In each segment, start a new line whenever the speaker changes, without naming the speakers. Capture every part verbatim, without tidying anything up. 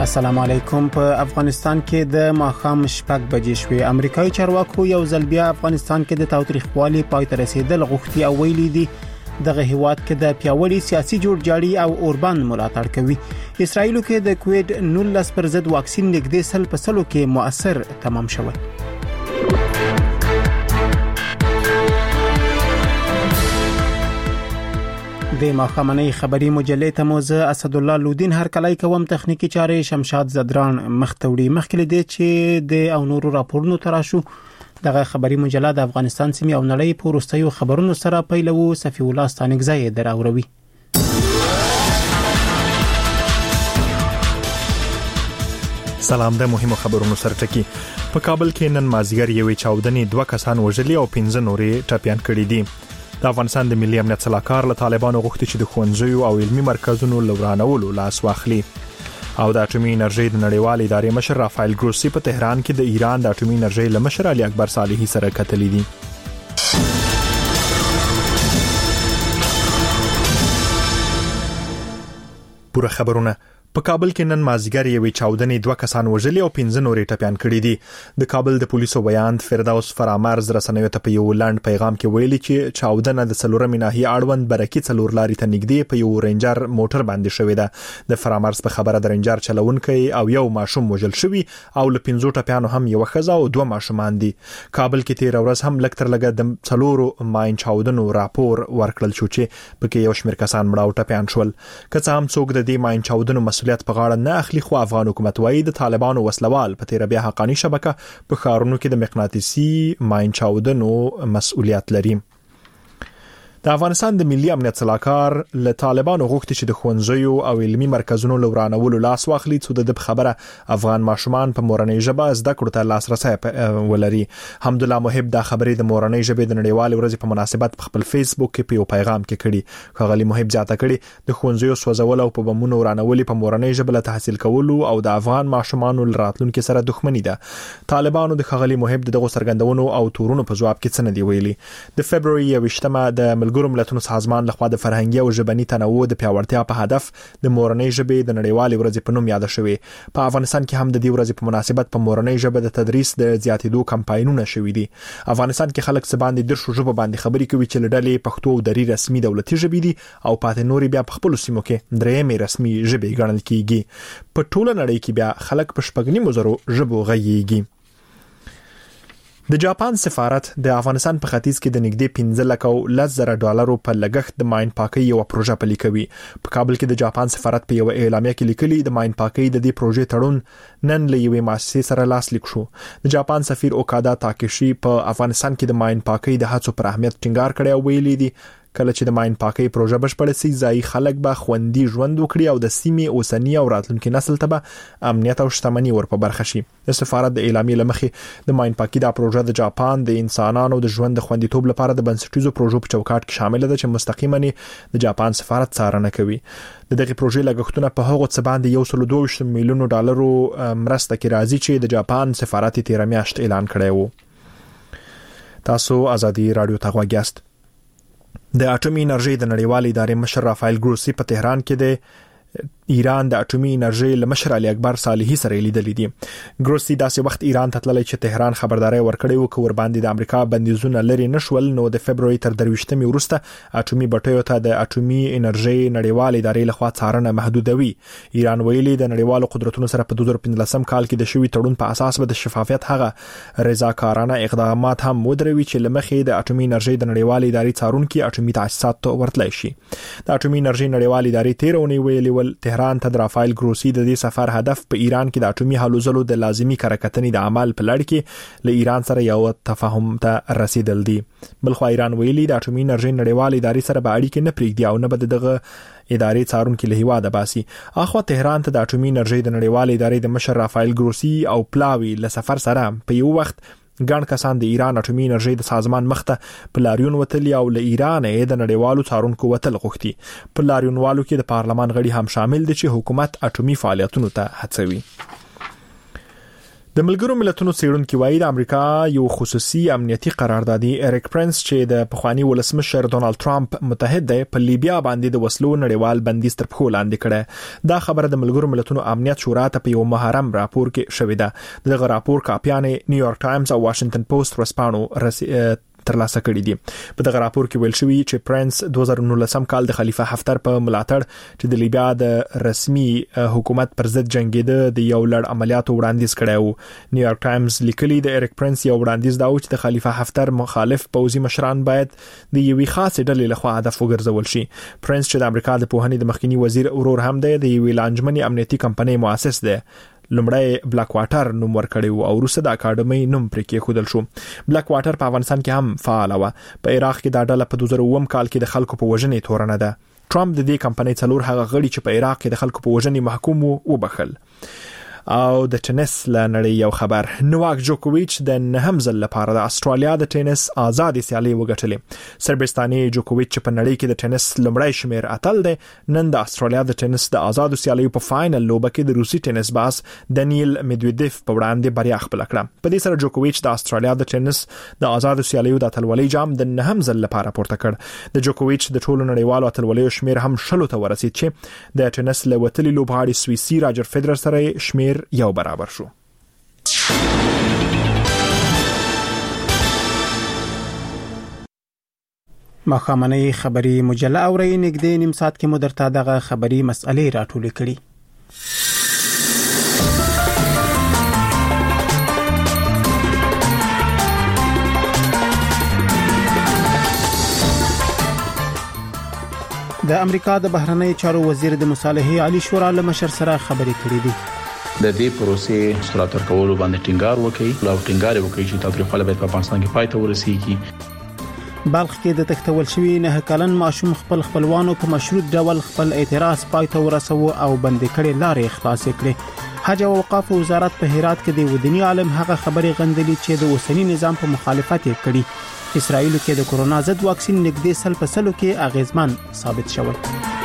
السلام علیکم. په افغانستان کې د ماخام شپږ بجې شوې. امریکایي چارواکو یو ځل بیا افغانستان کې د تاوتریخوالي پای ته رسیدل غوښتي او ویلي دي دغه هیواد کې د پیاوړي سیاسي جوړجاړي او اوربان ملاتړ کوي. اسرائیل کې د کووید نولس پر ضد واکسین نږدې سل په سلو کې مؤثر تمام شوی. د ماخامنۍ خبري مجلې ته موزه اسد الله لودین هر کله کوم تخنیکی چارې شمشاد زدران مختوړي مخکې دي چې د او نورو راپورونو تراشو. دغه خبري مجله د افغانستان سیمې او نړۍ په وروستیو خبرونو سره پیلو. صفی الله ستانګزای دراوروي.
سلام. د مهمو خبرونو سره ټکی. په کابل کې نن مازیګر یوې چاودنې دوه کسان وژلي او پنځه نورې ټپيان کړي دي. د افغانستان د ملي امنیت صلاحکار له طالبانو غوښتي چې د ښوونځیو او علمي مرکزونو لورانولو لاس واخلي. او د اټومي انرژي د نړیوال ادارې مشر رافایل ګروسی په تهران کې د ایران د اټومي انرژي له مشر علي اکبر صالحي سره کتلې دي. پوره خبرونه. په کابل کې نن مازیګر یوې چاودنې دوه کسان وژلي او پنځه نورې ټپيان کړي دي. د کابل د پولیسو بیان فردوس فرامرز رسنیو ته په یو لاند پیغام کې ویلي چې چاودنه د څلورمې ناحیه اړوند برکې څلور لارې ته نږدې په یو رینجر موټر باندې شوې ده. د فرامرز په خبره د رینجر چلونکي او یو ماشوم وژل شوی او له پنځو ټپيانو هم یو ښځه او دوه ماشومان دي. کابل کې تیر ورځ هم لکتر لګه د څلورو ماین چاودنو راپور ورکړل شو چې پکې یو شمېر کسان مړه او ټپيان شول. که څه هم څوک د دې ماین چاودنو مسؤلیت په غاړه نه اخلي، خو افغان حکومت وايي د طالبانو وسلوال په تیر بیا حقانی شبکه په ښارونو کې د مقناطیسي ماین چاودنو مسؤلیت لري. د افغانستان د ملي امنیت صلاحکار له طالبانو غوښتي چې د ښوونځیو او علمي مرکزونو لورانولو لاس واخلي څو د خبره افغان ماشومان په مورنۍ ژبه زده کړو ته لاسرسي ولري. حمدالله محب دا خبرې د مورنۍ ژبې د نړیوال ورځې په مناسبت په خپل فیسبوک کې په یو پیغام کې کړي. خغلی محب زیاته کړي د ښوونځیو سوځول او په بمونو ورانولو په مورنۍ ژبه له تحصیل کولو او د افغان ماشومانو راتلونکو سره دښمنی ده. طالبانو د خغلی محب دغه سرګندونو او تورونو په جواب کې څه نه دی ویلي. د فبراير یوشتمه د ملګرو ملتونو سازمان لخوا د فرهنګي او ژبني تنوع د پیاوړتیا په هدف د مورنۍ ژبې د نړیوال ورځې په نوم یاد شوی. په افغانستان کې هم د دې ورځې په مناسبت په مورنۍ ژبه د تدریس د زیاتېدو کمپاینونه شوي دي. افغانستان کې خلک څه باندې د شو ژبه باندې خبرې کوي چې لړلې پښتو او دري رسمي دولتي ژبې دي او پاتې نوري بیا په خپل سیمو کې درېمې رسمي ژبې ګڼل کیږي. په ټوله نړۍ کې بیا خلک په شپږنی مزرو ژبو غږیږي. د جاپان سفارت د افغانستان په ختیځ کې د نږدې پنځه لک او لس زره ډالرو په لګښت د ماین پاکي یو پروژه پلي کوي. په کابل کې د جاپان سفارت په یو اعلامیه کې لیکلي د ماین پاکي د دې پروژې تړون نن له یوې مؤسسې سره لاس لیک شو. د جاپان سفیر اوکادا تاکشي په افغانستان کې د ماین پاکي د هڅو پر اهمیت ټینګار کړی او ویلي دي کله چې د ماین پاکي پروژه بشپړه شي ځای خلک به خوندي ژوند وکړي او د سیمې اوسنی او راتلونکي نسل ته به امنیت او شتمنۍ ورپه برخه شي. د سفارت د اعلامیې لمخې د ماین پاکي د پروژه د جاپان د انسانانو د ژوند د خوندیتوب لپاره د بنسټیزو پروژو په چوکاټ کې شامل ده چې مستقیما د جاپان سفارت څارنه کوي. د دغه پروژې لګښتونه په هغو څه باندې یو سل دوه ویشت میلیون ډالرو مرسته کې راځي چې د جاپان سفارت تیر میاشت اعلان کړی وو. تاسو ازادي رادیو ته غوږ یاست. د اټومي انرژي د نړیوال ادارې مشر رافایل ګروسی په تهران کې د ایران د اټومي انرژي له مشر علي اکبر صالحي سره لیدل دي. ګروسی داسې وخت ایران ته تللی چې تهران خبرداري ورکړی و چې ور باندې د امریکا بندیزونه لري نشول نو د فبراير تر درويشتمې وروسته اټومي بټیو ته د اټومي انرژي نړیوال ادارې لخوا څارنه محدودوي. ایران ویلي د نړیوالو قدرتونو سره په دوه زره پنځلسم کال کې د شوی تړون په اساس به د شفافیت هغه رضاکارانه اقدامات هم مدروي چې لمخې د اټومي انرژي د نړیوال ادارې څارونکو اټومي تاسیسات ورتلای شي. د اټومي انرژي نړیوال ادارې تیرونی ویلي ول تهران ته د رافایل ګروسی د دې سفر هدف په ایران کې د اټومي حلو زلو د لازمي کارکتنې د عمل په لړ کې له ایران سره یو تفاهم ته رسیدل دي. بلخو ایران ویلي د اټومي انرژي نړیوال ادارې سره به اړیکې نه پرېږدي او نه به دغه ادارې څارونکو له هیواده باسي. اخو تهران ته د اټومي انرژي د نړیوال ادارې د مشر رافایل ګروسی او پلاوی له سفر سره په یو وخت ګڼ کسان د ایران اټومي انرژي د سازمان مخته په لاریون وتلی او له ایران یې د نړیوالو څارونکو وتل غوښتي. په لاریونوالو کې د پارلمان غړي هم شامل دي چې حکومت اټومي فعالیتونو ته هڅوي. د ملګرو ملتونو څېړونکو وايي د امریکا یو خصوصي امنیتي قراردادي ایریک پرنس چې د پخوانی ولسمشر ډونالد ټرمپ متحد دی په لیبیا باندې د وسلو نړیوال بندیز تر پښو لاندې کړه. دا خبره د ملګرو ملتونو امنیت شورا ته په یو محرم راپور کې شوې ده. دغه راپور کاپیان نیویارک ټایمز او واشنگټن پوسټ ورسپانو ترلاسه کړی دي. په دغه راپور کې ویل شوی چې پرنس دوه زره نولسم کال د خلیفہ حفتر په ملاتړ چې د لیبیا د رسمي حکومت پر ضد جنگیده د یو لړ عملیاتو وړاندیز کړی و. نیویارک ټایمز لیکلی د ایریک پرنس یو وړاندیز دا و چې د خلیفہ حفتر مخالف پوځي مشران باید د یوې خاصې ډلې لخوا هدف وګرځول شي. پرنس چې د امریکا د پوهنې د مخکنی وزیر ورور هم دی، د یوې لانجمنې امنیتي کمپنۍ مؤسس دی. لمړی بلاک واټر نوم ورکړی او وروسته د اکاډمۍ نوم پرې کېښودل شو. بلاک واټر په افغانستان کې هم فعال و. په عراق کې دا ډله په دوه زره اووم کال کې د خلکو په وژنې تورنه ده. ټرمپ د دې کمپنۍ څلور هغه غړي چې په عراق کې د خلکو په وژنې محکوم وو وبخل. او د ټینس لنړۍ یو خبر، نوواک جوکوویچ د نهم ځل لپاره د استرالیا د ټینس آزادې سیالي وګټلې. سربستاني جوکوویچ په نړۍ کې د ټینس لمړی شمیر اتل دی. نن د استرالیا د ټینس د آزادو سیالیو په فائنل لوبه کې د روسي ټینس باز دانیل میدویدیف په وړاندې بریا خپل کړه. په دې سره جوکوویچ د استرالیا د ټینس د آزادو سیالیو د اتلولۍ جام د نهم ځل لپاره پورته کړ. د جوکوویچ د ټولو نړیوالو اتلولیو شمیر هم شلو ته ورسید چې د ټینس لوتلي لوبغاړي سویسي راجر فیدرر سره شمیر یو برابر شو.
مخامنۍ خبری مجله اوري نګدې نیم ساعت کې مدرته دغه خبری مسئلې راټولې کړي. د امریکا د بهرنی چارو وزیر د مصالحې علي شورا له مشر سره خبرې کړې دي.
د دې پروسې سرعت ورکولو باندې ټینګار وکړي او ټینګار وکړي چې تاریخي باید په افغانستان کې پای ته ورسیږي.
بلخ کې د تختول شوی نه کلن ماشوم خپل خپلوانو په مشروط ډول خپل اعتراض پای ته ورسو او بند کړي لارې خلاص کړي. حج او اوقاف وزارت په هرات کې د ودني عالم هغه خبرې غندلې چې د اوسنی نظام په مخالفت یې کړي. اسرائیل کې د کورونا ضد واکسین نږدې سل په سلو کې اغیزمن ثابت شوی.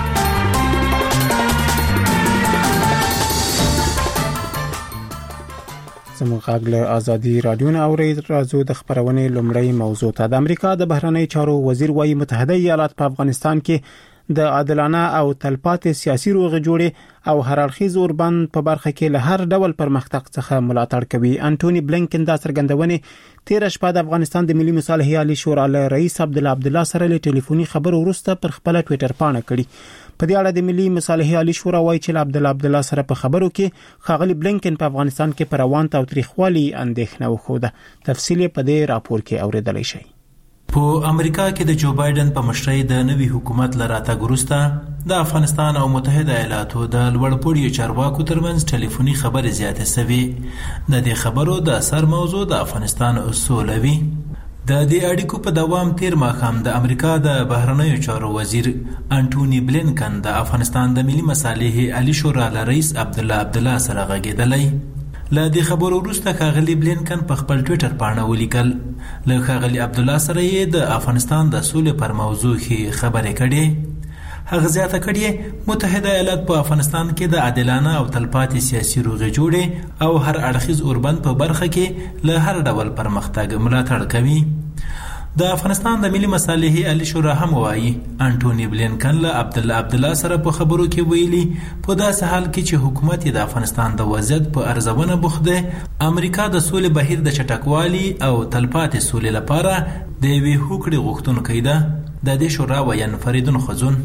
زموږ غږ له ازادي رادیو نه اوري. راځو د خبرونې لومړی موضوع ته. د امریکا د بهرنی چارو وزیر وايي متحده ایالات په افغانستان کې د عادلانه او تلپاتې سیاسي روغ جوړې او هر اړخیز اوربند په برخه کې له هر ډول پرمختګ څخه ملاتړ کوي. انټونی بلینکن دا څرګندونه تیر شپه د افغانستان د ملي مصالحې عالی شورا له رئیس عبد الله عبدالله سره له ټلیفوني خبرو وروسته پر خپل ټوئیټر پاڼه کړي. په دې اړه د ملي مصالحې عالی شورا وايي چې عبد الله عبدالله سره په خبرو کې خاغلی بلینکن په افغانستان کې پر روان تاوتریخوالي اندېښنه وښوده. تفصیل په دې راپور کې اوریدلای شئ.
په امریکا کې د جو بایدن په مشرۍ د نوي حکومت لراته ګروسته د افغانستان او متحده ایالاتو د لوړپوړي چارواکو ترمنځ ټلیفوني خبرې زیاتې شوې. د دې خبرو د اثر موضوع د افغانستان اصولوي. د دې اړیکو په دوام تیر ماښام د امریکا د بهرنیو چارو وزیر انټونی بلینکن د افغانستان د ملي مصالحې عالی شورا له رئیس عبد الله عبدالله سره غږېدلی. له دې خبرو وروسته ښاغلي بلینکن په خپل ټوئیټر پاڼه ولیکل له ښاغلي عبدالله سره یې د افغانستان د سولې پر موضوع کې خبرې کړې. هغه زیاته کړې متحده ایالات په افغانستان کې د عادلانه او تلپاتې سیاسي روغې جوړې او هر اړخیز اوربند په برخه کې له هر ډول پرمختګ ملاتړ کوي. د افغانستان د ملي مصالحې عالی شورا هم وایي انټونی بلینکن له عبد الله عبدالله سره په خبرو کې ویلي په داسې حال کې چې حکومت د افغانستان د وضعیت په ارزونه بوخت دی، امریکا د سولې بهیر د چټکوالي او تلپاتې سولې لپاره د یوې هوکړې غوښتونکې ده. د دې شورا ویان فریدون خزون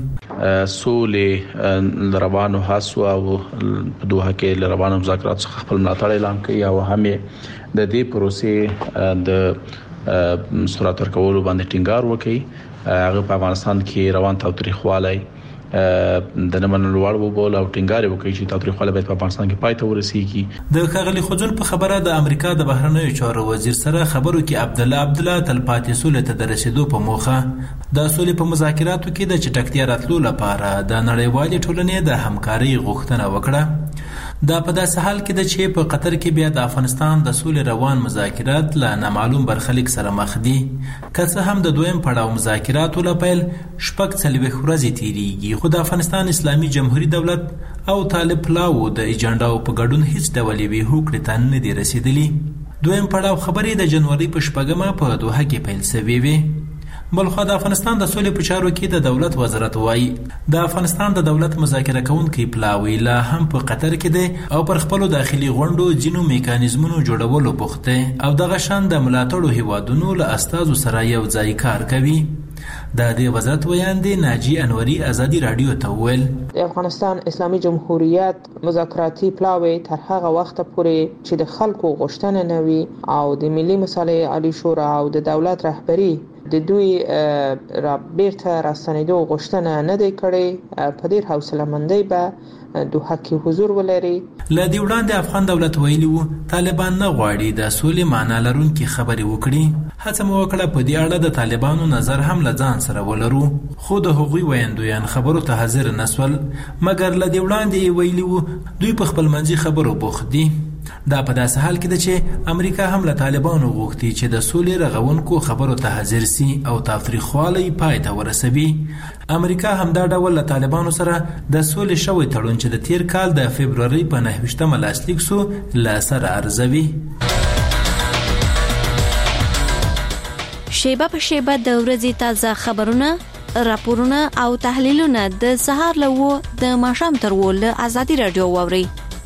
سولې لروانو هڅو او په دوحه کې لروانو مذاکرات څخه خپل ملاتړ اعلان کړي او هم د دې پروسې د سرعت ورکولو باندې ټینګار وکړي. هغه په افغانستان کې روان تاوتریخوالی د نمن لوړ وبول او ټینګار وکړي چې تاوتریخوالی باید په افغانستان کې پای ته ورسیږي.
د ښاغلي خزون په خبره د امریکا د بهرنیو چارو وزیر سره خبرو کې عبد الله عبدالله تلپاتې سولې ته د رسیدو په موخه د سولې په مذاکراتو کې د چټکتیا راتلو لپاره د نړیوالې ټولنې د همکارۍ غوښتنه وکړه. دا په داسې حال کې ده چې په قطر کې بیا د افغانستان د سولې روان مذاکرات له نامعلوم برخلیک سره مخ دي. که څه هم د دویم پړاو مذاکراتو له پیل شپږ څلوېښت ورځې تېرېږي، خو د افغانستان اسلامي جمهوري دولت او طالب پلاوو د ایجنډاو په ګډون هیڅ ډول یوې هوکړې ته نه دي رسېدلي. دویم پړاو خبرې د جنوري په شپږمه په دوحه کې پیل شوې وې. بلخوا د افغانستان د سولې په چارو کې د دولت وزارت وایي د افغانستان د دولت مذاکره کوونکی پلاوی لا هم په قطر کې دی او پر خپلو داخلي غونډو ځینو میکانیزمونو جوړولو بوخت دی او دغه شان د ملاتړو هیوادونو له استازو سره یو ځای کار کوي. د دې وزارت ویاند ناجی انوري ازادي رادیو ته وویل
د افغانستان اسلامي جمهوریت مذاکراتي پلاوی تر هغه وخت پورې چې د خلکو غوښتنه نه وي او د ملي مصالحې عالی شورا او د دولت رهبری د دوی را بیرته راستنېدو غوښتنه نه دی کړې، په ډېر حوصله مندۍ به دوحه کې حضور ولري.
له دې وړاندې افغان دولت ویلي وو طالبان نه غواړي د سولې معنا لرونکي خبرې وکړي. هڅه مو وکړه په دې اړه د طالبانو نظر هم له ځان سره ولرو، خو د هغوی ویاندویان خبرو ته حاضر نه سول، مګر له دې وړاندې ویلي وو دوی په خپل منځي خبرو بوخت دي. دا په داسې حال کې ده چې امریکا هم له طالبانو غوښتي چې د سولې رغونکو خبرو ته حاضر سي او تاوتریخوالی پای ته ورسوي. امریکا هم دا ډول له طالبانو سره د سولې شوی تړون چې د تیر کال د فبروري په نهه ویشتمه لاسلیک سو له سره ارزوي.
شیبه په شیبه د ورځې تازه خبرونه، راپورونه او تحلیلونه د سهار له و د ماښام تر و له ازادي رادیو واورئ.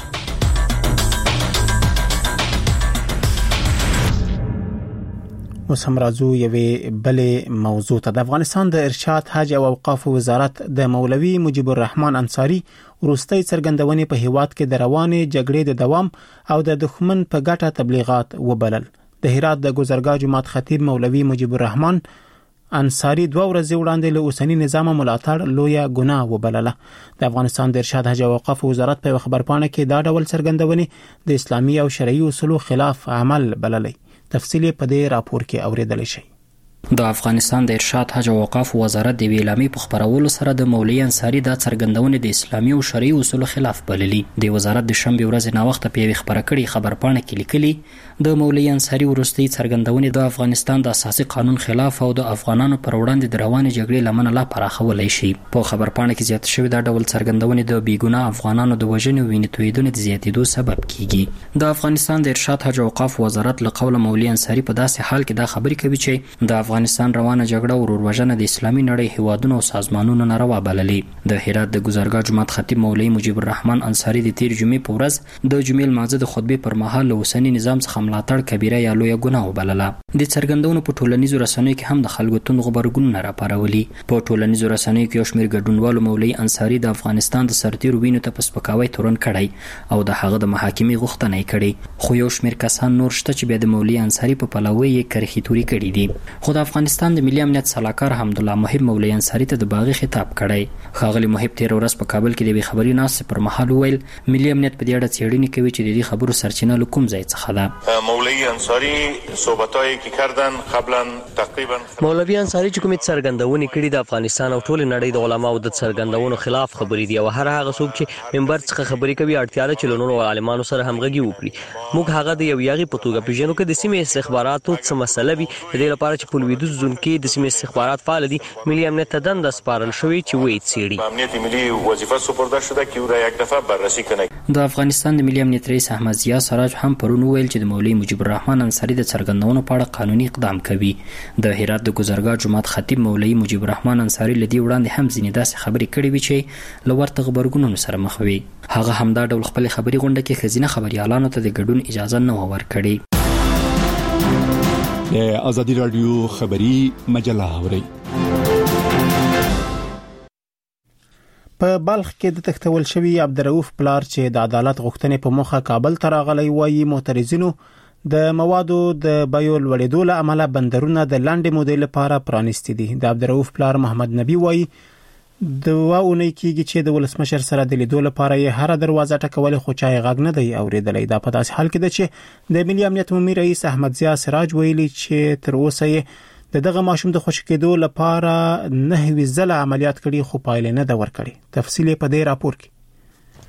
اوس هم راځو یوې بلې موضوع ته. د افغانستان د ارشاد حج او اوقاف وزارت د مولوي مجيب الرحمن انصاری وروستي څرګندونې په هیواد کې د روانې جګړې د دوام او د دښمن په ګټه تبلیغات وبلل. د هرات د ګذرګاه جماعت خطیب مولوي مجيب الرحمن انصاری دوه ورځې وړاندې له اوسنی نظام ملاتړ لویه ګناه وبلله. د افغانستان د ارشاد حج او اوقاف وزارت په خبرپاڼه کې دا ډول څرګندونې د اسلامي او شرعي اصولو خلاف عمل بللې. تفصیلی په دې راپور کې اوریدل شي.
د افغانستان د ارشاد حج او اوقاف وزارت د ویلامي په خبرولو سره د مولوي انصاری د څرګندونې د اسلامي او شرعي اصولو خلاف بللې. د وزارت د شنبه ورځ نه وخت په خبره کړي خبرپاڼه کې لیکلي د مولوي انصاری ورستي څرګندونې د افغانستان د اساسي قانون خلاف او د افغانانو پر وړاندې د روانې جګړې لمنه لا پراخولای شي. په خبرپاڼه کې زیات شوی دا ډول څرګندونې د بیګناه افغانانو د وژنې او وینې تویدنې د زیاتېدو سبب کیږي. د افغانستان د ارشاد حج او اوقاف وزارت له قوله مولوي انصاری په داسې حال کې دا خبرې کوي چې د افغانستان روانه جګړه او وروژنه د اسلامي نړۍ هیوادونو او سازمانونو ناروا بللې. د هرات د ګذرګاه جماعت خطیب مولوي مجيب الرحمن انصاری د تیر جمعې په ورځ د جمعې لمانځه د خطبې پر مهال له اوسنی نظام څخه ملاتړ کبیره یا لویه ګناه وبلله. د څرګندونو په ټولنیزو رسنیو کې هم د خلکو توند غبرګونونه راپارولي. په ټولنیزو رسنیو کې یو شمېر ګډونوالو مولوي انصاری د افغانستان د سرتیرو وینو ته په سپکاوي تورن کړی او د هغه د محاکمې غوښتنه یې کړې، خو یو شمېر کسان نور شته چې بیا د مولوي انصاری په پلوي یې کرخي توري کړي دي. خو د افغانستان د ملي امنیت سلاکار حمدالله محب مولوي انصاری ته د باغی خطاب کړی. ښاغلي محب تیر ورځ په کابل کې د خبري ناس پر مهال ویل ملي امنیت په دې اړه څېړنې کوي چې د دې خبرو سرچینه له کوم ځای څخه ده.
مولوی انصاری صحبتایی که کردن قبلا تقریبا
مولوی انصاری چې کومې څرګندونې کړي د افغانستان او ټول نړۍ د علماو د څرګندونو خلاف خبرې دي او هر هغه څوک چې منبر څخه خبرې کوي اړتیا لري چې لونو عالمانو سره همغږي وکړي. موږ هغه د یو یاغي په توګه پیژنو کې د سیمې استخباراتو څه مسله وي د دې لپاره چې په لویدیځ زون کې د سیمې استخبارات فعال دي. ملي امنیت ته دنده سپارل شوې چې وایي څېړي.
امنیت ملی وظیفه سپرده شده که او را یک دفعه بررسی کنه.
د افغانستان د ملي امنیت رئیس احمد ضیا سراج هم پرون ویل چې د مولوي مجيب الرحمن انصاری د څرګندونو په اړه قانوني اقدام کوي. د هرات د ګذرګاه جماعت خطیب مولوي مجيب الرحمن انصاری لدی وړاندې هم ځینې داسې خبرې کړې وي چې له ورته غبرګونونو سره مخ وي. هغه هم دا ډول خپل خبري غونډه کې خزینه خبريالانو ته د ګډون اجازه نه ورکړي.
د ازادي رادیو خبري مجله اوري.
په بلخ کې د تختول شوی عبدالرؤف پلار چې د عدالت غوښتنې په مخه کابل ته راغلی وایي معترضینو د موادو د بیو لوړېدو له امله بندرونه د لاندې مودې لپاره پرانیستي دي. د عبدالرؤف پلار محمد نبی وایي دوه اونۍ کېږي چې د ولسمشر سره د لیدو لپاره یې هر دروازه ټکولې خو چا یې غږ نه دی اورېدلی. دا په داسې حال کې ده چې د ملي امنیت عمومي رئیس احمد ضیا سراج ویلي چې تر اوسه یې د دغه ماشوم د خوشی کېدو لپاره نه وی ځله عملیات کړي خو پایله نه ده ورکړي. تفصیل په دې راپور کې.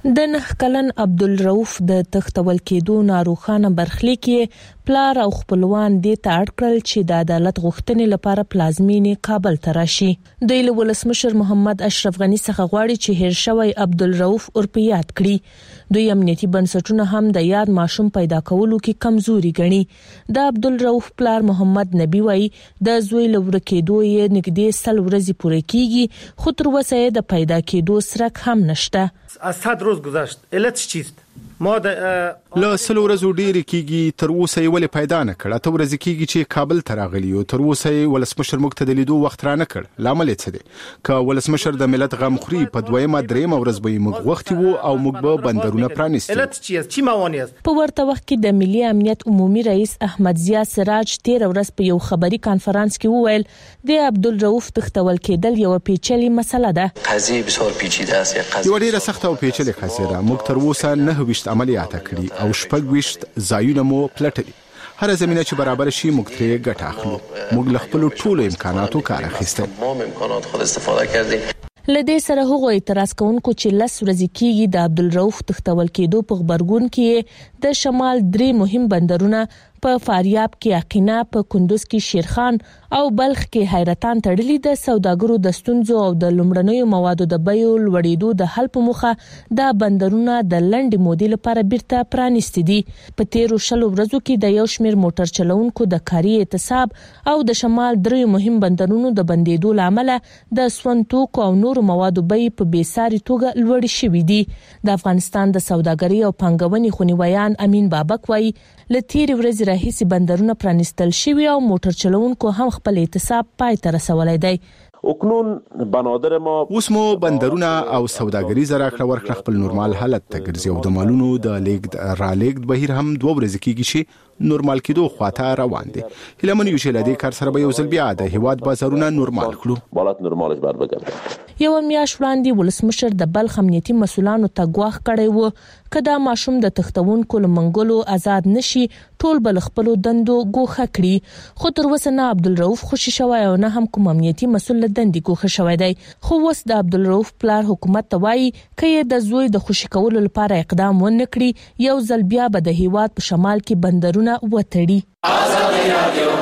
د نه کلن عبدالرؤف د تختول کېدو ناروخانه برخلیک پلار او خپلوان دې ته اړ کړل چې د عدالت غوښتنې لپاره پلازمینې کابل ته راشي. د ولسمشر محمد اشرف غنی څخه غواړي چې هیر شوی عبدالرؤف اورپیات کړي. دوی امنیتي بنسټونه هم د یاد ماشوم پیدا کولو کې کمزوري ګڼي. د عبدالرؤف پلار محمد نبی وای د زوی لور کېدو یې نږدې سل ورځې پوره کیږي، خو تر اوسه د پیدا کېدو سرک هم نشته.
از صد روز گذشت. علت چیست؟
ما د له سل ورځو ډیر کیږي تر اوسه یې ولې پیدا نه کړ. ته ورځ کیږي چې کابل ته راغلی او تر اوسه یې ولسمشر موږ ته د لیدو وخت را نه کړ. لامل څه دی؟ که ولسمشر د ملت غم خوري په دویمه دریمه ورځ به موږ وخت وو او موږ به بندرونه پرانیستو.
علت چی چی موانع است؟
په ورته وخت کې د ملي امنیت عمومي رئیس احمد ضیا سراج تیر ورځ په یو خبري کانفرنس کې وویل د عبدالرؤف تختول کېدل یو پیچلې مسله ده.
قضیه بسیار پیچیده است.
یو ډیره سخته او پیچلې قضیه ده. موږ تر اوسه نه وشت عملیات کړی او شپږ وشت ځایونه مو پلټلي. هر زمينه چې برابر شي موږ ترې ګټه اخلو. موږ له خپل ټولو امکاناتو کار اخیستل.
امکانات خود استفاده کردیم.
لدې سره هغه اعتراض کوونکو چې لس ورځې کېږي د عبدالرؤف تختول کېدو په خبرګون کې د شمال درې مهم بندرونه په فاریاب کې عقینه، په کندوز کې شیرخان او بلخ کې حیرتان تړلي د سوداګرو د ستونزو او د لومړنیو موادو د بیو لوړېدو د حل په موخه د بندرونه د لنډې مودې لپاره بیرته پرانیستي دي. په تیرو شلو ورځو کې د یو شمېر موټر چلوونکو د کاري اعتصاب او د شمال درې مهم بندرونو د بندېدو لامل د سون توکو او نورو موادو بیې په بیساري توګه لوړې شوې دي. د افغانستان د سوداګرۍ او پانګونې خونیویان امین بابک وایي لتیری ورځ راهیسي بندرونه پرانیستل شوی او موټر چلوونکو هم خپل اعتصاب پای ته رسولای دی.
اکنون بنادر ما
اوس مو بندرونه او سوداګریز راکړه ورکړه خپل نورمال حالت ته ګرځي او د مالونو د لیږد را لیږد بهیر هم دوه ورځې کېږي چې نورمال کېدو خواته روان دي. هیله من یو چې لدې کار سره به یو ځل بیا د هیواد بازارونه نورمال کړو.
بالات نورمالش بر بګرځي.
یو میاشت وړاندې ولسمشر د بلخ امنیتي مسولانو ته ګواښ کړی و کدا ماشوم د تختونکو لمنګلو آزاد نشي ټول بل خپل دندو ګوښه کړي. خو تر اوسه نه عبدالرؤف خوشی شوی او نه هم کوم امنیتي مسول دندې ګوښه شوی دی. خو اوس د عبدالرؤف پلار حکومت ته وایي چې د زوی د خوشی کولو لپاره اقدام ونه کړي یو ځل بیا به د هیواد په شمال کې بندرونه وتړي.
آزادي رادیو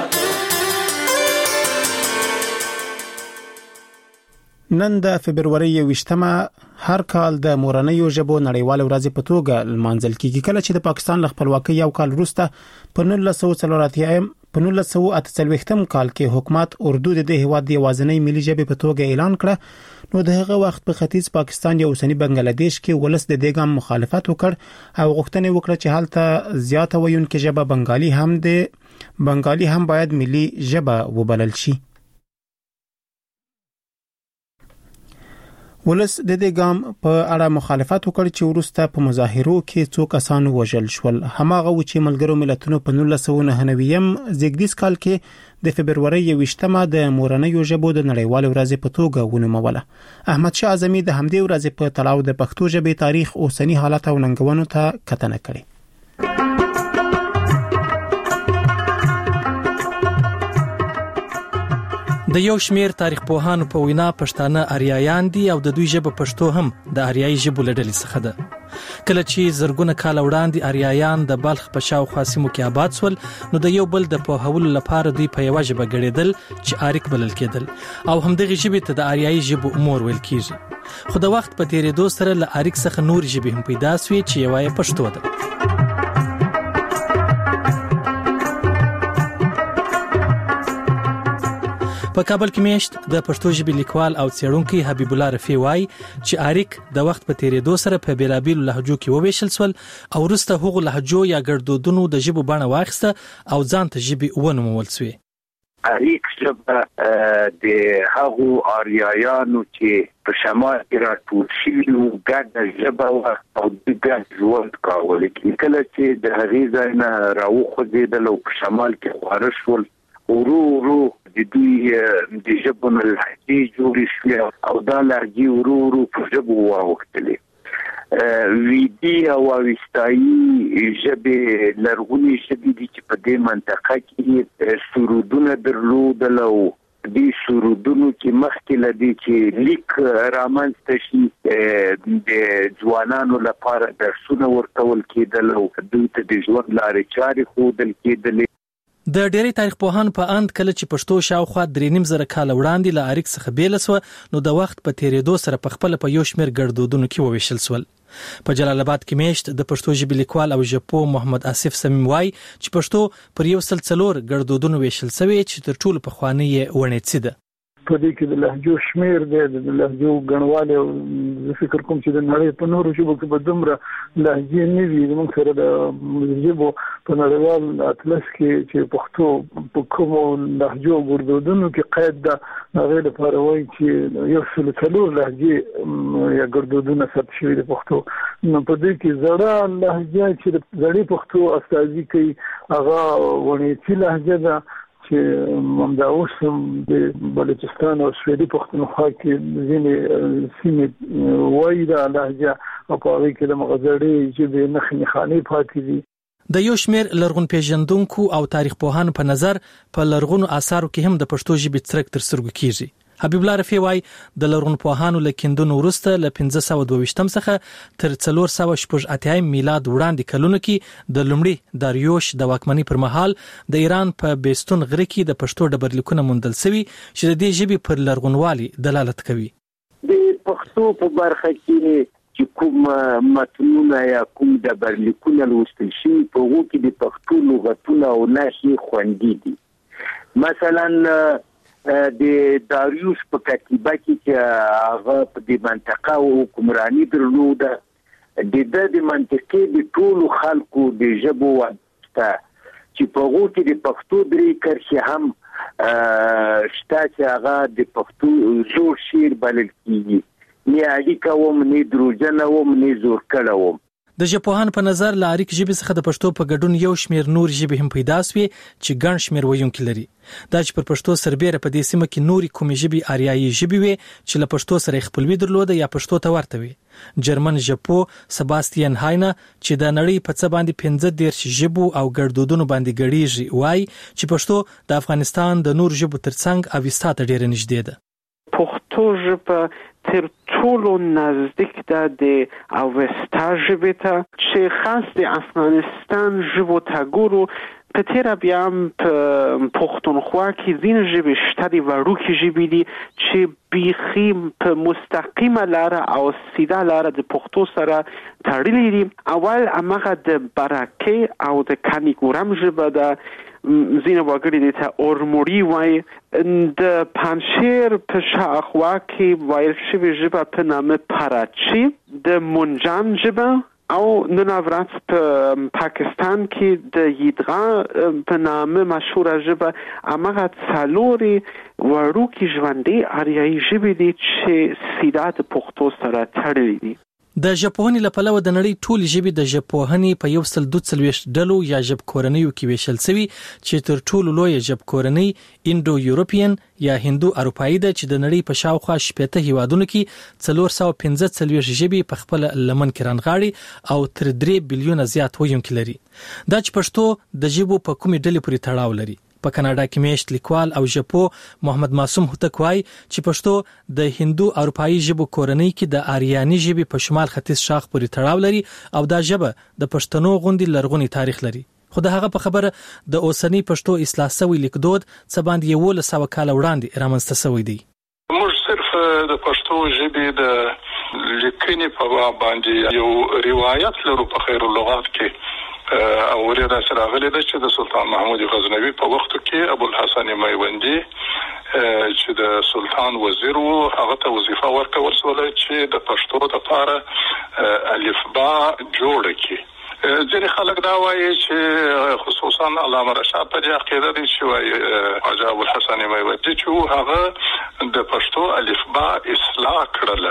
نن د فبرवरी یوویشتمه هر کال د مورنیو ژبو نړیوال ورځ په توګه لمانځل کیږي. کله چې د پاکستان له خپلواکۍ یو کال وروسته په نولس سوه څلور اتیا په نولس سوه اته څلوېښتم کال کې حکومت اردو د هیواد د یوازینۍ ملي ژبې په توګه اعلان کړه، نو د هغه وخت په ختیځ پاکستان یا اوسنی بنگلاديش کې ولس د دې ګام مخالفت وکړ او غوښتنه وکړه چې هلته زیاته ویونکې ژبه بنگالي هم د بنگالي هم باید ملي ژبه وبلل شي. ولس د دې ګام په اړه مخالفت وکړ چې وروسته په مظاهرو کې څو کسان وژل شول. هماغه و چې ملګرو ملتونو په نولس سوه نهه نوي زیږدیز کال کې د فبرवरी یوویشتمه د مورنیو ژبو د نړیوال ورځ په توګه ونوموله. احمد شاه اعظمي د همدې ورځ په تړاو د پښتو ژبې تاریخ اوسنی حالت او ننګونو ته کتنه کړې.
د یو شمیر تاریخ پوهانو په وینا پښتانه آریایان دي او د دوی ژبه پښتو هم د آریایي ژبو له ډلې څخه ده. کله چې زرګونه کال وړاندې آریایان د بلخ په شاوخوا سیمو کې آباد شول، نو د یو بل د پوهولو لپاره دوی په یوه ژبه ګړېدل چې آریک بلل کېدل او همدغه ژبې ته د آریایي ژبو مور ویل کېږي. خو د وخت په تیریدو سره له آریک څخه نور ژبې هم پیدا شوې چې یوه یې پښتو ده. په کابل کې میشت د پښتو ژبې لیکوال او څېړونکی حبیب الله رفیع وایي چې آریک د وخت په تیریدو سره په بیلابیلو لهجو کې وویشل شول او وروسته هغو لهجو یا ګړدودونو د ژبو بڼه واخیسته او ځان ته ژبې ونومول شوې.
آریک ژبه د هغو آریایانو چې په شمال کې راټول شوي وو ګډه ژبه وه او دوی ګډ ژوند کاوه. لیکن کله چې د هغې ځای نه راوخوځېدل او په شمال کې خواره شول، ورو ورو د دوی د ژبو نه لهجې جوړې شوې او دا لهجې ورو ورو په ژبو واوښتلې. ویدي او اوستایي ژبې لرغونې ژبې دي چې په دې منطقه کې سرودونه درلودل او د سرودونو کې مخکې لدی چې لیک رامنځته شي د ځوانانو لپاره درسونه ورکول کېدل او دوی ته د ژوند لارې چارې ښودل کېدلې.
د ډېری تاریخ پوهانو په اند کله چې پښتو شاوخوا درې نیم زره کاله وړاندې له اړیک څخه بیل سو نو د وخت په تیریدو سره په خپل په یو شمېر ګړدودونو کې وویشل سول. په جلال آباد کې میشت د پښتو ژبې لیکوال او ژبپوه محمد آصف صمیم وای چې پښتو پر یو سل څلور ګړدودونو ویشل شوی چې تر ټولو پخوانی یې ونیڅي ده.
په دې کې د لهجو شمیر دی د لهجو غنواله او فکر کوم چې د نړۍ په نورو ژبو کې به دومره لهجې نه وي. موږ سره د ژبو په نړیوال اطلس کې چې پښتو په کومو لهجو ګړدودونو کې قید ده هغه لپاره وایي چې یو سل څلور لهجې یا ګړدودونه ثبت شوي د پښتو. نو په دې کې زړه لهجه چې د زړې پښتو استازي کوي هغه ونیڅي لهجه ده چې همدا اوس هم د بلوچستان او سویلي پښتونخوا کې ځینې سیمې وایي دا لهجه او په هغې کې د مغزړې ژبې نښې نښانې پاتې دي.
د یو شمېر لرغون پیژندونکو او تاریخ پوهانو په نظر په لرغونو آثارو کې هم د پښتو ژبې څرک تر سترګو کیږي. حبیب الله رفیع وای د لرغون پوهانو له کیندونو وروسته له پنځه سوه دوه ویشتم څخه تر څلور سوه شپږ اتیایم میلاد وړاندې کلونو کې د لومړي داریوش د واکمنۍ پر مهال د ایران په بیستون غره کې د پښتو ډبرلیکونه موندل شوي چې د دې ژبې پر لرغونوالي دلالت کوي.
د پښتو په برخه کې چې کوم متنونه یا کوم ډبرلیکونه لوستل شوي په هغو کې د پښتو لغتونه او نښې خوندي دي. مثلا د داریوش په کتیبه کې چې هغه په دې منطقه او حکمرانی درلوده د د منطقې د ټولو خلکو د ژبو واسطه چې په هغو کې د پښتو درې کرښې هم شته چې هغه د پښتو زوړ شعر بلل کېږي. نه اړیکه وم نه دروژنه وم نه زور کړه وم.
د ژبپوهانو په نظر له اړیک ژبې څخه د پښتو په ګډون یو شمېر نور ژبې هم پیدا سوې چې ګڼ شمېر ویونکي لري. دا چې پر پښتو سربېره په دې سیمه کې نورې کومې ژبې آریایي ژبې وې چې له پښتو سره خپلوي درلوده یا پښتو ته ورته وي. جرمن ژبپوه سباستین هاینه چې د نړۍ په څه باندې پنځه دېرش ژبو او ګړدودونو باندې ګړیږي وایي چې پښتو د افغانستان د نور ژبو ترڅنګ اوستا ته ډېره نږدې ده.
پښتو ژبه تر ټولو نزدیک ده د اوستا ژبې ته چې خاص د افغانستان ژبو ته ګورو. په تیره بیا هم په پښتونخوا کې ځینې ژبې شته دي وړوکې ژبې دي چې بیخي په مستقیمه لاره او سیده لاره د پښتو سره تړلي دي. اول هماغه د برکې او د کانیګورم ژبه ده. ځینې وګړي دې ته اورموړي وایي. د پنجشیر په شاوخوا کې ویل شوې ژبه په نامه پراچی. د منجان ژبه او نن ورځ په پاکستان کې د یدغا په نامه مشهوره ژبه هماغه څلورې وړوکې ژوندۍ آریایي ژبې دي چې سیده د پښتو سره تړلي دي.
د ژبپوهنې له پلوه د نړۍ ټولې ژبې د ژبپوهنې په یو سل دوه څلوېښت ډلو یا ژبکورنیو کې ویشل شوي چې تر ټولو لویه ژبکورنۍ انډو یورپین یا هندو اروپایي ده چې د نړۍ په شاوخوا شپېته هیوادونو کې څلور سوه پنځه څلوېښت ژبې په خپل لمن کې رانغاړي او تر درې بلیونه زیات ویونکي لري. دا چې پښتو د ژبو په کومې ډلې پورې تړاو لري. په کاناډا کې میشت لیکوال او ژبپوه محمد معصوم هوتک وایي چې پښتو د هندو اروپایي ژبو کورنۍ کې د آریاني ژبې په شمال ختیځ شاخ پورې تړاو لري او دا ژبه د پښتنو غوندې لرغونی تاریخ لري. خو د هغه په خبره د اوسنی پښتو اصلاح شوی لیکدود څه باندې یولس سوه کاله وړاندې رامنځته شوی دی.
موږ صرف د پښتو ژبې د لیکنې په باب باندې یو روایت لرو په خیر اللغات کې او ورته سره غلي ده چې د سلطان محمود غزنوي په وخت کې ابو الحسن میوندی چې د سلطان وزیر وو هغه ته وظیفه ورکول شوه چې د پښتو لپاره الفبا جوړ کړي. ځینې خلک دا وایي چې خصوصا علامه رشاد په دې عقیده دي چې وایي حاجي ابو الحسن میوندی چې هغه د پښتو الفبا اصلاح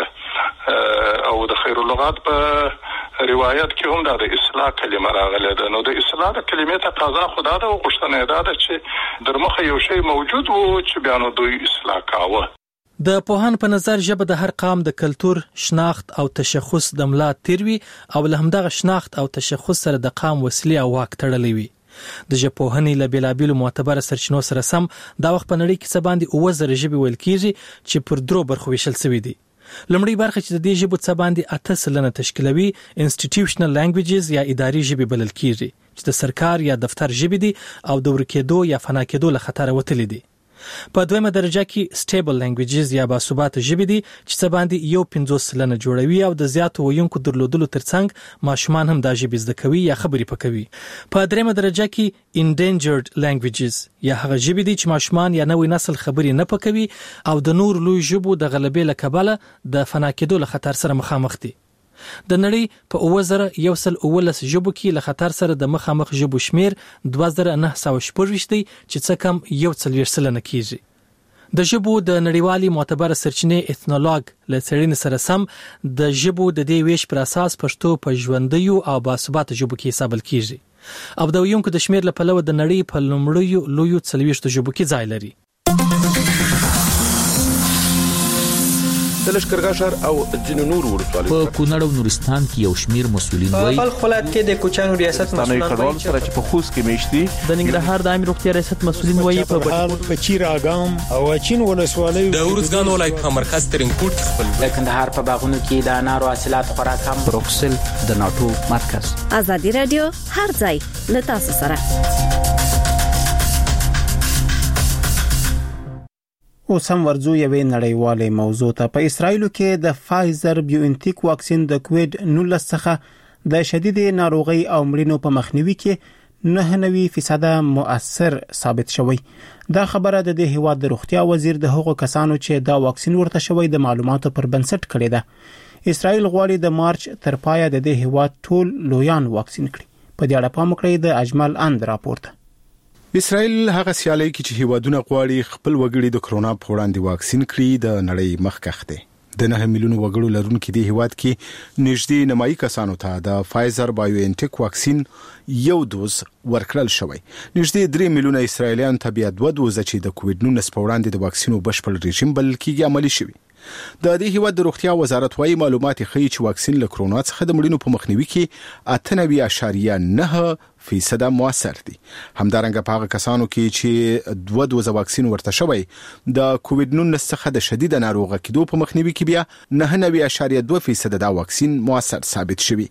کړله او د خیر اللغات په روایت کې هم دا د اصلاح کلمه راغله ده. نو د اصلاح د کلمې تقاضا خدا ده او غوښتنه ده چې در مخه یو شی موجود وو چې بیا نو دوی اصلاح کاوه.
د پوهان په نظر ژبه د هر قام د کلتور شناخت او تشخص د ملا تیروي او له همدغه شناخت او تشخص سره د قام وسیله او واک تړلې وي. د ژبپوهنې له بیلابیلو معتبره سرچینو سره سم دا وخت په نړۍ کې څه باندې اووه زره ژبې ویل کیږي چې پر درو برخو ویشل شوي دي. لومړی برخه چې د دې ژبو څه باندې اته سلنه تشکیلوي انسټیټیوشنل لانګویجز یا اداري ژبې بلل کیږي چې د سرکار یا دفتر ژبې دي او د ورکېدو یا فنا کېدو له خطر وتلې دي. په دویمه درجه کې سټیبل لانګویجز یا باثباته ژبې دي چې څه باندې یو پنځوس سلنه جوړوي او د زیاتو ویونکو درلودلو ترڅنګ ماشومان هم دا ژبې زده کوي یا خبرې پکوي. په دریمه درجه کې انډینجرډ لانګویجز یا هغه ژبې دي چې ماشومان یا نوې نسل خبرې نه پکوي او د نور لوی ژبو د غلبې له کبله د فنا کېدو له خطر سره مخامخ دي. د نړۍ په اووه زره یو سل اوولس ژبو کې له خطر سره د مخامخ ژبو شمیر دوه زره نه سوه شپږ دی چې څه کم یو څلوېښت سلنه کیږي. د ژبو د نړیوالي معتبره سرچینې اثنولوګ له څېړنې سره سم د ژبو د دې ویش پر اساس پښتو په ژوندیو او باثباته ژبو کې حسابل کیږي او د ویونکو د شمیر له پلوه د نړۍ په لومړیو لویو څلوېښتو ژبو کې ځای لري.
د لښکرګاه ښار او ځینو نورو ولسوالیو
په کونړ او نورستان کې یو شمیر مسؤلین وایي
په خپل ولایت کې د کوچانو ریاست مسؤلین
وایي چې په خوست کې میشتي
د ننګرهار د عامه روغتیا ریاست مسؤلین وایي په
بهار په چیر اګام او چین ولسوالیو
د ورزګان ولایت په مرکز ترنګوټ خپل
د کندهار په باغونو کې د انارو حاصلات خوراک هم
بروکسل د ناتو مرکز.
ازادي رادیو هر ځای له تاسو سره.
اوس هم ورځو یوې نړیوالې موضوع ته. په اسرایلو کې د فایزر بیوانټیک واکسین د کووید نولس څخه د شدید ناروغي او مړینو په مخنیوي کې نه نوي فیصد مؤثر ثابت شوی. دا خبره د دې هیواد د روغتیا وزیر د هغو کسانو چې دا واکسین ورته شوی د معلوماتو پر بنسټ کړی ده. اسرایل غواړي د مارچ تر پایه د دې هیواد ټول لویان واکسین کړي. په دې اړه پام وکړئ د اجمل اند راپورته.
اسرائیل هغه سیالي کې چې هیوادونه غواړي خپل وګړي د کرونا په وړاندې واکسین کړي د نړۍ مخکښ دی. د نه میلیون وګړو لرونکي د هیواد کې نږدې نیمایي کسانو ته د فایزر بایوانټیک واکسین یو دوز ورکړل شوی. نږدې درې میلیونه اسرایلیان ته بیا دوه دوزه چې د کووید نولس په وړاندې د واکسینو بشپړ رژیم بلل کېږي عملي شوی. د دې هیواد د روغتیا وزارت وايي معلومات ښیي چې واکسین له کرونا څخه د مړینو په مخنیوي کې اته نوي اعشاریه نه فیصد موثر دي. همدارنګه په هغه کسانو کې چې دوه دوزه واکسین ورته شوی د کووید نولس څخه د شدید ناروغه کېدو په مخنیوي کې بیا نه نوي اعشاریه دوه فیصد دا واکسین موثر ثابت شوی.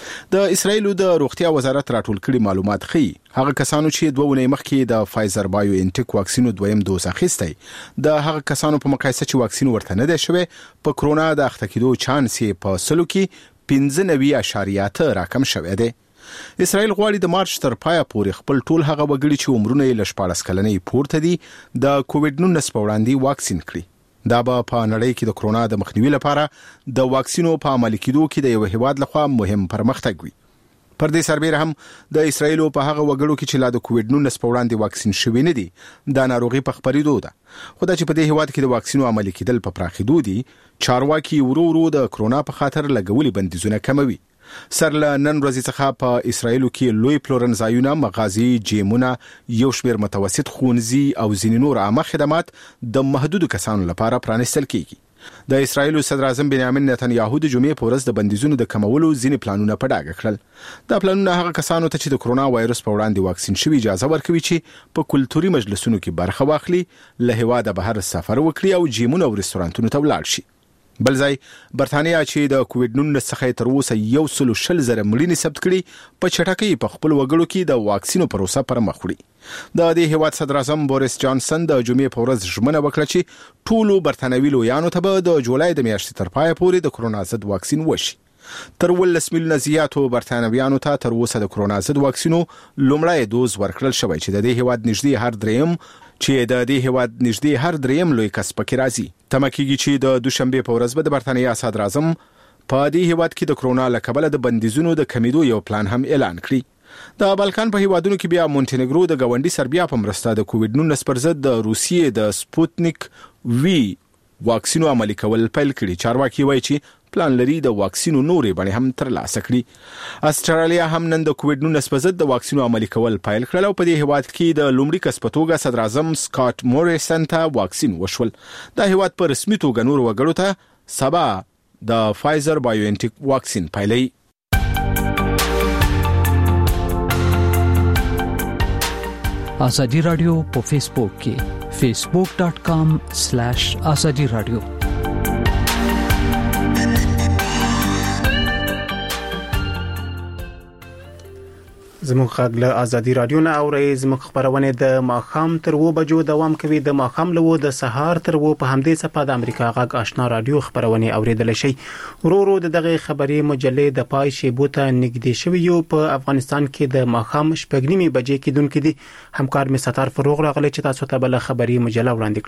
د اسرایلو د روغتیا وزارت راټول کړي معلومات ښیي هغه کسانو چې دوه ونې مخکې د فایزر بایوانټیک واکسین دویم دوز اخیستی د هغه کسانو په مقایسه چې واکسین ورته نه دی شوی په کرونا د اخته کېدو چانس یې په سلو کې پنځه نوي اعشاریه اته راکم شوی دی. اسرائیل غواړي د مارچ تر پایه پورې خپل ټول هغه وګړي چې عمرونه یې له شپاړس کلنۍ پورته دي د کووید نولس په وړاندې واکسین کړي. دا به په نړۍ کې د کرونا د مخنیوي لپاره د واکسینو په عملي کېدو کې د یو هیواد لخوا مهم پرمختګ وي. پر دې سربېره هم د اسرائیل په هغه وګړو کې چې لا د کووید نولس په وړاندې واکسین شوي نه دي د ناروغي په خپرېدو ده. خو دا چې په دې هیواد کې د واکسینو عملي کېدل په پراخېدو دي چارواکي ورو ورو د کرونا په خاطر لګولي بندیزونه کموي. سر له نن ورځې څخه په اسرایلو کې لوی پلورنځایونه، مغازي، جیمونه، یو شمېر متوسط ښوونځي او ځینې نور عامه خدمات د محدودو کسانو لپاره پرانیستل کیږي. د اسرایلو صدر اعظم بنیامین نتنیاهو د جمعې په ورځ د بندیزونو د کمولو ځینې پلانونه په ډاګه کړل. دا پلانونه هغه کسانو ته چې د کرونا وایرس په وړاندې واکسین شوي اجازه ورکوي چې په کلتوري مجلسونو کې برخه واخلي، له هیواده بهر سفر وکړي او جیمونه او رستورانتونو ته ولاړ شي. بل ځای برتانیا چې د کووید نولس څخه تر اوسه یو سل شل زره مړینې ثبت کړي په چټکۍ په خپل وګړو کې د واکسینو پروسه پر مخ وړي. د دې هیواد صدر اعظم بوریس جانسن د جمعې په ورځ ژمنه وکړه چې ټولو برتانوي لویانو ته به د جولای د میاشتې تر پایه پورې د کرونا ضد واکسین وشي. تر ولس میلیونه زیاتو برتانویانو ته تر اوسه د کرونا ضد واکسینو لومړی دوز ورکړل شوی چې د دې هیواد نږدې هر دریم چې د دې هیواد نږدې هر دریم لوی کس پکې راځي. تمه کېږي چې د دوشنبه په ورځ به د برتانیا صدر اعظم په دې هیواد کې د کرونا له کبله د بندیزونو د کمیدو یو پلان هم اعلان کړي. د بالکان په هیوادونو کې بیا مونټینګرو د غونډي سربیا په مرسته د کووید نولس پر ضد د روسیې د سپوتنیک وی واکسینو عملي کول پیل کړي. چارواکي وایي چې پلان لري د واکسینو نورې بڼې هم ترلاسه کړي. استرالیا هم نن د کووید نولس په ضد د واکسینو عملي کول پیل کړل او په دې هیواد کې د لومړي کس په توګه صدر اعظم سکاٹ موریسن ته واکسین وشول. دا هیواد په رسمي توګه نور وګړو ته سبا د فایزر بایوانټیک واکسین پیلوي.
ازادي رادیو په فیسبوک کې فیسبوک ډاٹ کام سلیش ازادي رادیو.
زموږ غږ له ازادي رادیو نه اورئ. زموږ خبرونه د ماخام تر و بجو دوام کوي. د ماخام له و د سهار تر و په همدې صفه د امریکا غږ آشنا رادیو خبرونه اوریدل شي. ورورو دغه خبري مجلې د پای شی بوته نږدې شوی یو. په افغانستان کې د ماخام شپږ نیمه بجې کې دونکو دي همکار می ستار فروغ راغلی چې تاسو ته بل خبري مجله وړاندې